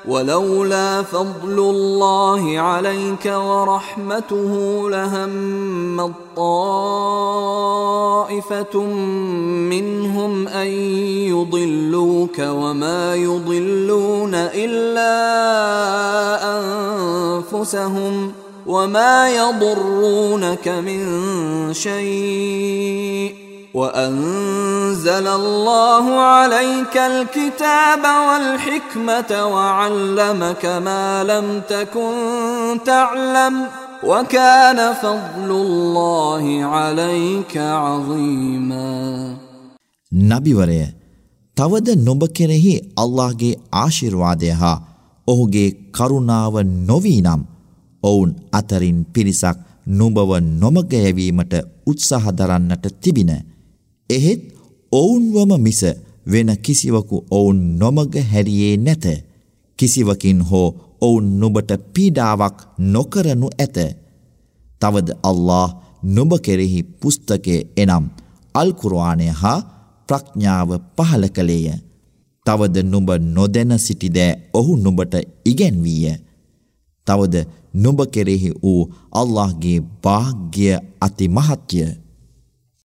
ولولا فضل الله عليك ورحمته لهم طائفة منهم أن يضلوك وما يضلون إلا أنفسهم وما يضرونك من شيء وأنزل الله عليك الكتاب والحكمة وعلمك ما لم تكن تعلم وكان فضل الله عليك عظيما. නබිවරය, තවද නුඹ කෙරෙහි අල්ලාහ්ගේ ආශිර්වාදය හා ඔහුගේ කරුණාව නොවී නම් ඔවුන් අතරින් පිරිසක් නුඹව නොමග යැවීමට උත්සාහ දරන්නට තිබින. එහෙත් ඔවුන්වම මිස වෙන කිසිවකු ඔවුන් නොමග හැරියේ නැත. කිසිවකින් හෝ ඔවුන් නුඹට පීඩාවක් නොකරනු ඇත. තවද අල්ලාහ් නුඹ කෙරෙහි පුස්තකය එනම් අල් කුර්ආනය හා ප්‍රඥාව පහල කළේය. තවද නුඹ නොදැන සිටිදෑ ඔහු නුඹට ඉගැන්වීය. තවද නුඹ කෙරෙහි වූ අල්ලාහ්ගේ භාග්‍ය අති මහත්ය.